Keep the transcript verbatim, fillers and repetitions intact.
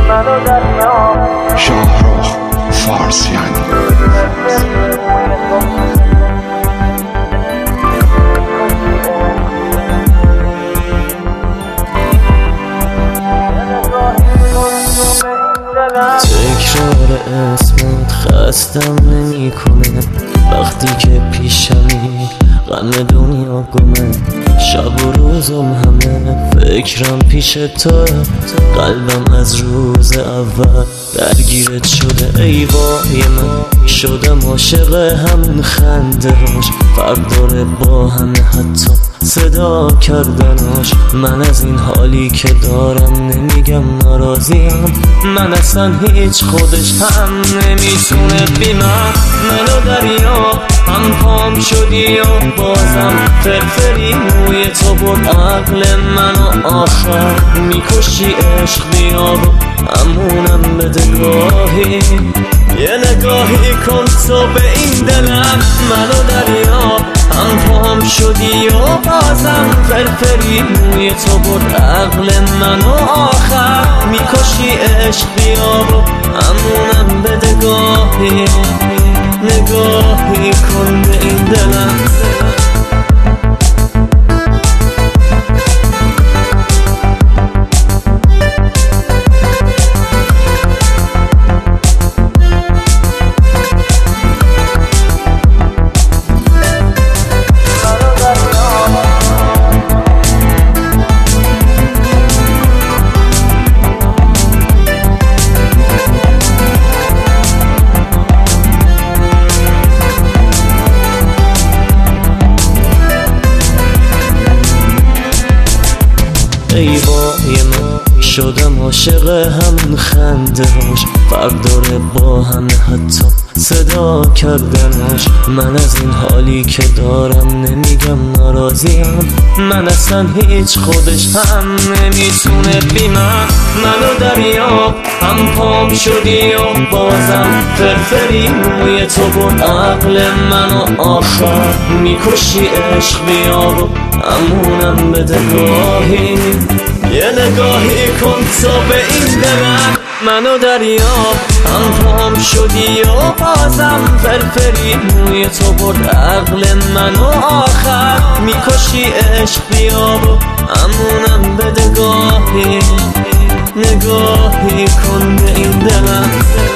شاهرخ فارسیانی. تکرار اسمت خستم نمی کنه وقتی که پیشمی غم دنیا گمه. شب و روزم همه فکرم پیش تو، قلبم از روز اول درگیرت شده. ای وای من شدم عاشق همون خنده هاش، فرق داره با همه حتی صدا کردناش. من از این حالی که دارم نمیگم ناراضیم، من اصلا هیچ خودش هم نمیتونه بی من. منو دریا هم پام شدی و بازم فرفری موی تو بود عقل منو آخر میکشی. عشق بیا و امونم بده گاهی، یه نگاهی کن تو به این دلم. منو دریا هم پام شدی و بازم فرفری موی تو بود عقل منو آخر میکشی. عشق بیا و امونم بده گاهی، نگاهی کن به این دلم. ای وای من شدم عاشق همون خنده هاش، فرق داره با همه حتی صدا کردناش. من از این حالی که دارم نمیگم ناراضیم، من اصلا هیچ خودش هم نمیتونه بی من. منو دریا هم پام شدی و بازم فرفری موی تو بود عقل منو آخر میکشی. عشق بیا و امونم بده گاهی، یه نگاهی کن تو به این دلم. منو دریا هم پام شدی و بازم فرفری موی تو بود عقل منو آخر میکشی. عشق بیا و امونم بده گاهی، نگاهی کن به این دلم.